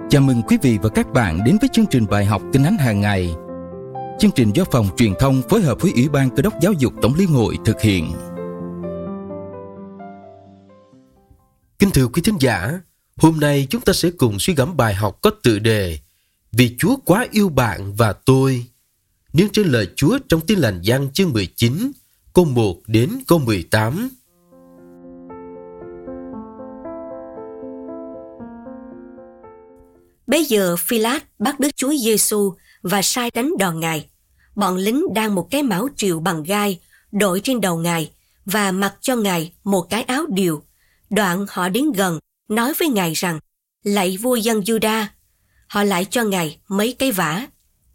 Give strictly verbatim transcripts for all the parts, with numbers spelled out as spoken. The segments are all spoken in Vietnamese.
Chào mừng quý vị và các bạn đến với chương trình bài học Kinh Thánh hàng ngày. Chương trình do Phòng Truyền thông phối hợp với Ủy ban Cơ đốc Giáo dục Tổng Liên hội thực hiện. Kính thưa quý thính giả, hôm nay chúng ta sẽ cùng suy gẫm bài học có tựa đề Vì Chúa quá yêu bạn và tôi, nương trên lời Chúa trong Tin Lành Giăng chương mười chín, câu một đến câu mười tám. Bấy giờ Phi-lát bắt Đức Chúa Giê-xu và sai đánh đòn Ngài. Bọn lính đang một cái mão triều bằng gai đội trên đầu Ngài và mặc cho Ngài một cái áo điều. Đoạn họ đến gần nói với Ngài rằng: Lạy vua dân Giu-đa. Họ lại cho Ngài mấy cái vả.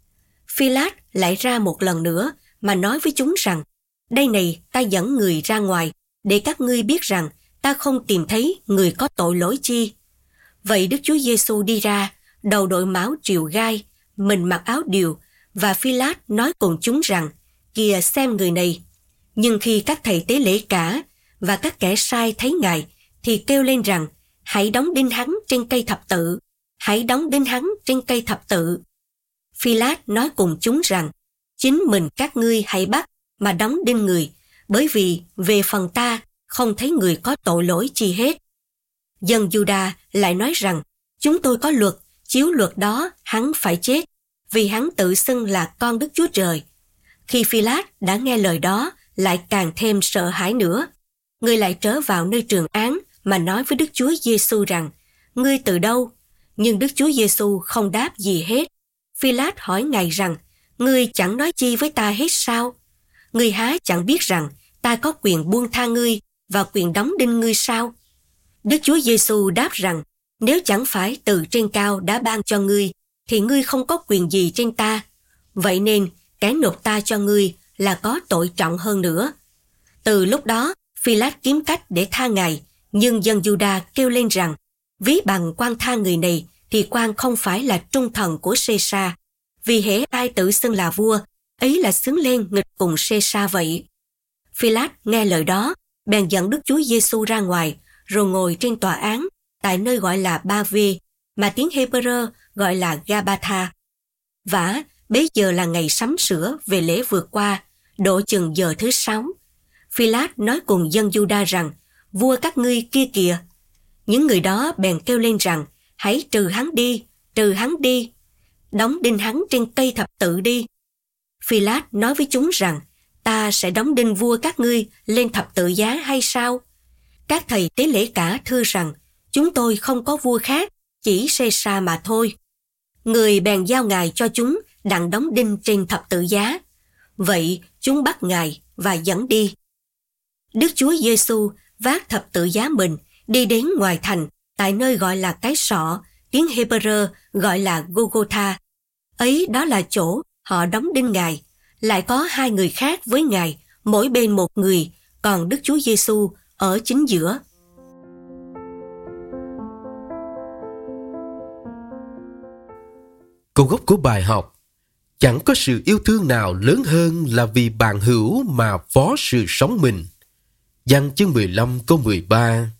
Phi-lát lại ra một lần nữa mà nói với chúng rằng: Đây này, ta dẫn người ra ngoài để các ngươi biết rằng ta không tìm thấy người có tội lỗi chi. Vậy Đức Chúa Giê-xu đi ra, đầu đội mão triều gai, mình mặc áo điều, và Phi-lát nói cùng chúng rằng: Kìa xem người này. Nhưng khi các thầy tế lễ cả và các kẻ sai thấy Ngài, thì kêu lên rằng: Hãy đóng đinh hắn trên cây thập tự, hãy đóng đinh hắn trên cây thập tự. Phi-lát nói cùng chúng rằng: Chính mình các ngươi hãy bắt mà đóng đinh người, bởi vì về phần ta không thấy người có tội lỗi chi hết. Dân Giu-đa lại nói rằng: Chúng tôi có luật, chiếu luật đó hắn phải chết, vì hắn tự xưng là con Đức Chúa Trời. Khi Phi-lát đã nghe lời đó, lại càng thêm sợ hãi nữa. Người lại trở vào nơi trường án mà nói với Đức Chúa Giê-xu rằng: Ngươi từ đâu? Nhưng Đức Chúa Giê-xu không đáp gì hết. Phi-lát hỏi Ngài rằng: Ngươi chẳng nói chi với ta hết sao? Ngươi há chẳng biết rằng ta có quyền buông tha ngươi và quyền đóng đinh ngươi sao? Đức Chúa Giê-xu đáp rằng: Nếu chẳng phải từ trên cao đã ban cho ngươi, thì ngươi không có quyền gì trên ta. Vậy nên, kẻ nộp ta cho ngươi là có tội trọng hơn nữa. Từ lúc đó, Phi-lát kiếm cách để tha Ngài, nhưng dân Giu-đa kêu lên rằng: Ví bằng quan tha người này, thì quan không phải là trung thần của Sê-sa, vì hễ ai tự xưng là vua, ấy là xứng lên nghịch cùng Sê-sa vậy. Phi-lát nghe lời đó, bèn dẫn Đức Chúa Giê-xu ra ngoài, rồi ngồi trên tòa án, tại nơi gọi là Ba-vê, mà tiếng Hê-bơ-rơ gọi là Ga-ba-tha. Vả, bấy giờ là ngày sắm sửa về lễ vượt qua, độ chừng giờ thứ sáu. Phi-lát nói cùng dân Giu-đa rằng: Vua các ngươi kia kìa. Những người đó bèn kêu lên rằng: Hãy trừ hắn đi, trừ hắn đi, đóng đinh hắn trên cây thập tự đi. Phi-lát nói với chúng rằng: Ta sẽ đóng đinh vua các ngươi lên thập tự giá hay sao? Các thầy tế lễ cả thưa rằng: Chúng tôi không có vua khác, chỉ Sê-sa mà thôi. Người bèn giao Ngài cho chúng đặng đóng đinh trên thập tự giá. Vậy chúng bắt Ngài và dẫn đi. Đức Chúa Giê-xu vác thập tự giá mình đi đến ngoài thành, tại nơi gọi là cái sọ, tiếng Hê-bơ-rơ gọi là Gô-gô-tha. Ấy đó là chỗ họ đóng đinh Ngài. Lại có hai người khác với Ngài, mỗi bên một người, còn Đức Chúa Giê-xu ở chính giữa. Câu gốc của bài học: Chẳng có sự yêu thương nào lớn hơn là vì bạn hữu mà phó sự sống mình. Giăng chương mười lăm câu mười ba.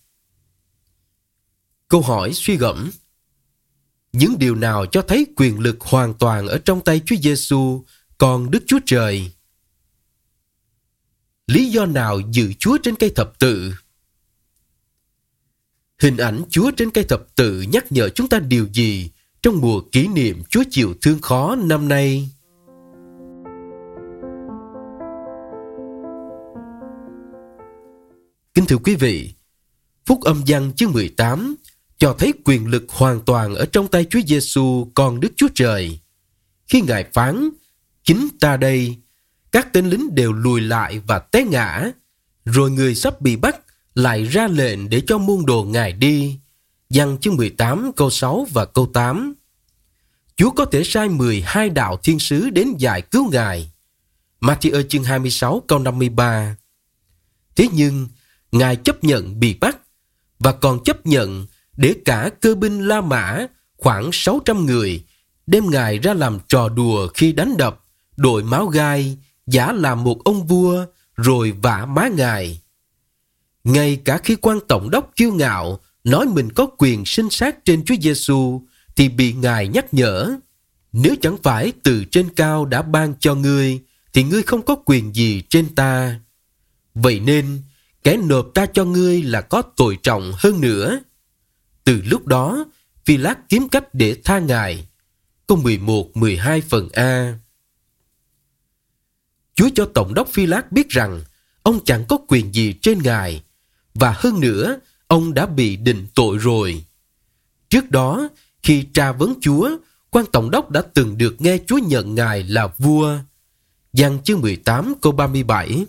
Câu hỏi suy gẫm: Những điều nào cho thấy quyền lực hoàn toàn ở trong tay Chúa Giê-xu, còn Đức Chúa Trời? Lý do nào giữ Chúa trên cây thập tự? Hình ảnh Chúa trên cây thập tự nhắc nhở chúng ta điều gì trong mùa kỷ niệm Chúa chịu thương khó năm nay? Kính thưa quý vị, Phúc âm Giăng chương mười tám cho thấy quyền lực hoàn toàn ở trong tay Chúa Giê-xu, con Đức Chúa Trời. Khi Ngài phán: Chính ta đây, các tên lính đều lùi lại và té ngã. Rồi người sắp bị bắt lại ra lệnh để cho môn đồ Ngài đi. Giăng chương mười tám câu sáu và câu tám. Chúa có thể sai mười hai đạo thiên sứ đến giải cứu Ngài. Ma-thi-ơ chương hai mươi sáu câu năm mươi ba. Thế nhưng Ngài chấp nhận bị bắt, và còn chấp nhận để cả cơ binh La Mã khoảng sáu trăm người đem Ngài ra làm trò đùa khi đánh đập, đội máu gai, giả làm một ông vua, rồi vả má Ngài. Ngay cả khi quan tổng đốc kiêu ngạo nói mình có quyền sinh sát trên Chúa Giê-xu, thì bị Ngài nhắc nhở: nếu chẳng phải từ trên cao đã ban cho ngươi, thì ngươi không có quyền gì trên ta. Vậy nên, kẻ nộp ta cho ngươi là có tội trọng hơn nữa. Từ lúc đó, Phi-lát kiếm cách để tha Ngài. Câu mười một mười hai phần A. Chúa cho Tổng đốc Phi-lát biết rằng ông chẳng có quyền gì trên Ngài, và hơn nữa, ông đã bị định tội rồi. Trước đó, khi tra vấn Chúa, quan Tổng đốc đã từng được nghe Chúa nhận Ngài là vua. Giăng chương mười tám câu ba mươi bảy.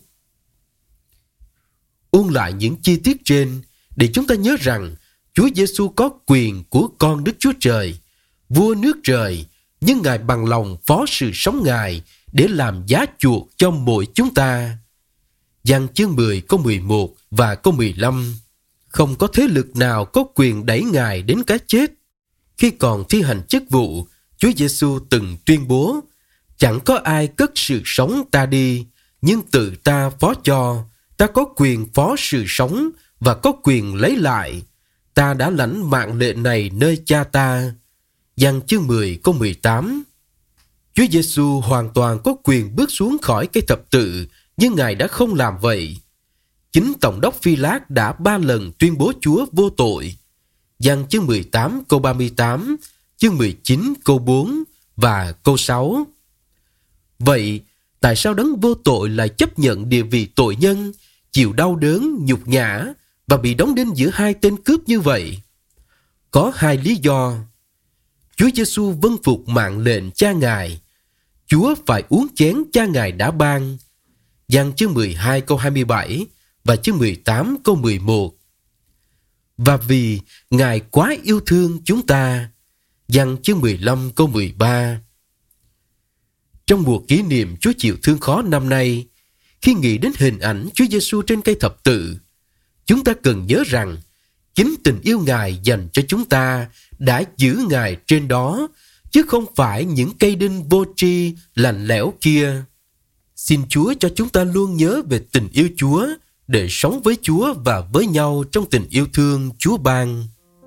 Ôn lại những chi tiết trên để chúng ta nhớ rằng Chúa Giêsu có quyền của con Đức Chúa Trời, vua nước trời, nhưng Ngài bằng lòng phó sự sống Ngài để làm giá chuộc cho mỗi chúng ta. Giăng chương mười câu mười một và câu mười lăm. Không có thế lực nào có quyền đẩy Ngài đến cái chết. Khi còn thi hành chức vụ, Chúa Giêsu từng tuyên bố: chẳng có ai cất sự sống ta đi, nhưng tự ta phó cho. Ta có quyền phó sự sống và có quyền lấy lại. Ta đã lãnh mạng lệnh này nơi Cha ta. Giăng chương mười câu mười tám. Chúa Giêsu hoàn toàn có quyền bước xuống khỏi cây thập tự, nhưng Ngài đã không làm vậy. Chính Tổng đốc Phi-lát đã ba lần tuyên bố Chúa vô tội. Giăng chương mười tám câu ba mươi tám, chương mười chín câu bốn và câu sáu. Vậy, tại sao đấng vô tội lại chấp nhận địa vị tội nhân, chịu đau đớn, nhục nhã và bị đóng đinh giữa hai tên cướp như vậy? Có hai lý do. Chúa Giêsu vâng phục mạng lệnh Cha Ngài. Chúa phải uống chén Cha Ngài đã ban. Giăng chương mười hai câu hai mươi bảy và chương mười tám câu mười một. Và vì Ngài quá yêu thương chúng ta. Giăng chương mười lăm câu mười ba. Trong mùa kỷ niệm Chúa chịu thương khó năm nay, khi nghĩ đến hình ảnh Chúa Giêsu trên cây thập tự, chúng ta cần nhớ rằng chính tình yêu Ngài dành cho chúng ta đã giữ Ngài trên đó, chứ không phải những cây đinh vô tri lạnh lẽo kia. Xin Chúa cho chúng ta luôn nhớ về tình yêu Chúa để sống với Chúa và với nhau trong tình yêu thương Chúa ban.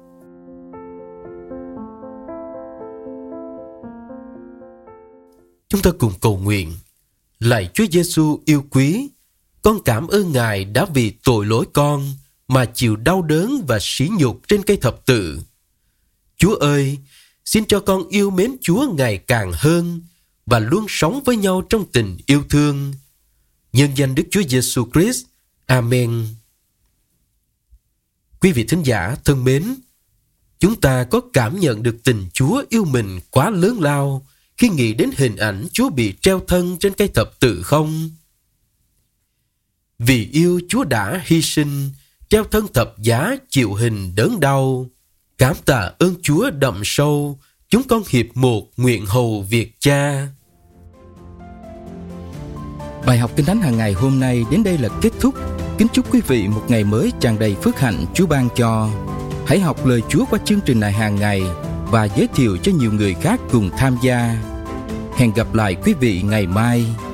Chúng ta cùng cầu nguyện. Lạy Chúa Giêsu yêu quý, con cảm ơn Ngài đã vì tội lỗi con mà chịu đau đớn và sỉ nhục trên cây thập tự. Chúa ơi, xin cho con yêu mến Chúa ngày càng hơn và luôn sống với nhau trong tình yêu thương. Nhân danh Đức Chúa Giêsu Christ. Amen. Quý vị thính giả thân mến, chúng ta có cảm nhận được tình Chúa yêu mình quá lớn lao khi nghĩ đến hình ảnh Chúa bị treo thân trên cây thập tự không? Vì yêu Chúa đã hy sinh, treo thân thập giá chịu hình đớn đau. Cảm tạ ơn Chúa đậm sâu, chúng con hiệp một nguyện hầu việc Cha. Bài học Kinh Thánh hàng ngày hôm nay đến đây là kết thúc. Kính chúc quý vị một ngày mới tràn đầy phước hạnh Chúa ban cho. Hãy học lời Chúa qua chương trình này hàng ngày và giới thiệu cho nhiều người khác cùng tham gia. Hẹn gặp lại quý vị ngày mai.